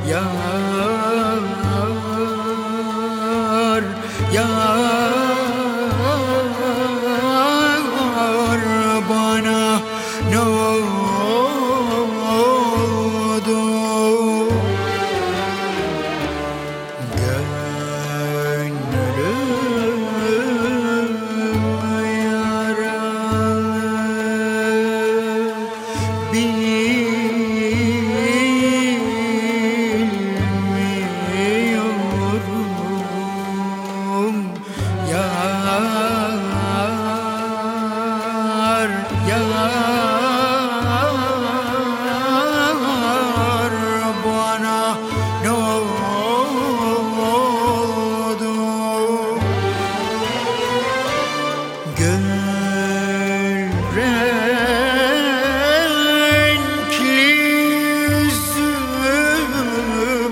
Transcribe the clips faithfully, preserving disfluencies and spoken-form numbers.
yar, yar bana ne oldu? Gönlüm yaralı, bilmiyorum. Yar, yar bana ne oldu? Gül renkli yüzüm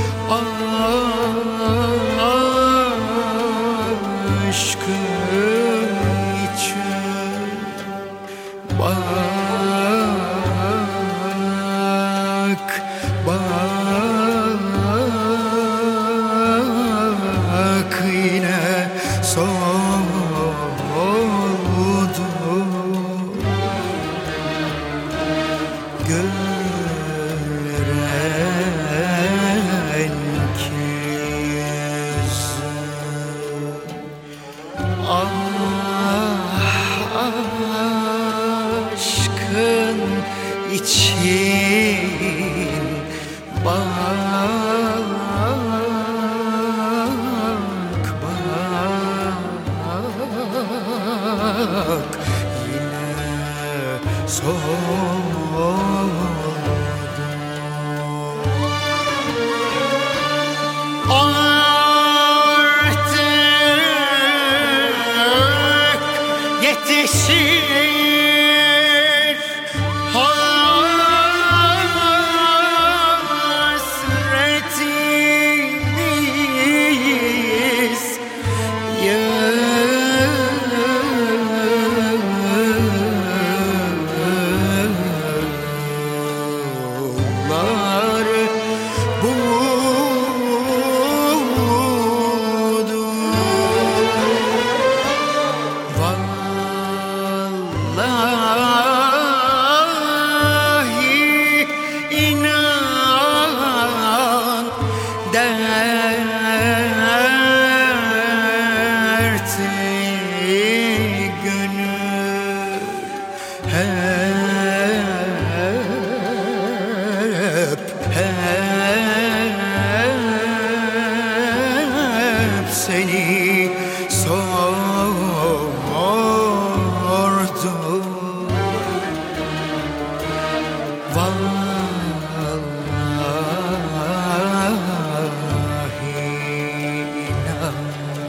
aşkım için bak, bak yine soldu. Gül renkli yüzüm, ah aşkın için bak, bak yine soldu. Artık yetişir hasretimiz, yıllar budur. Vallahi inan dertli gönül hep, hep seni sordu. Vallahi inan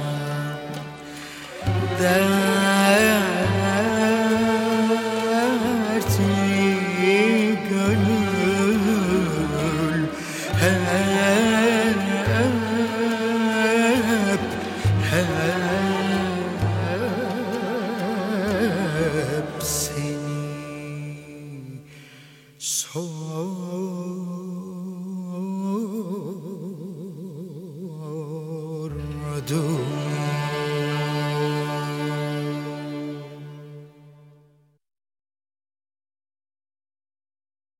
dertli gönül hep, hep seni sordu.